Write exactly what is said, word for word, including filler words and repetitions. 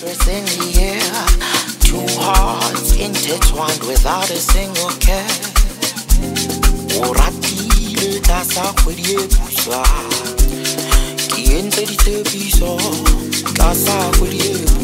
stress in the air. Two hearts intertwined without a single care. Oratile ka sa kgwedi e pusa. Ke entse ditsebiso ka sa kgwedi e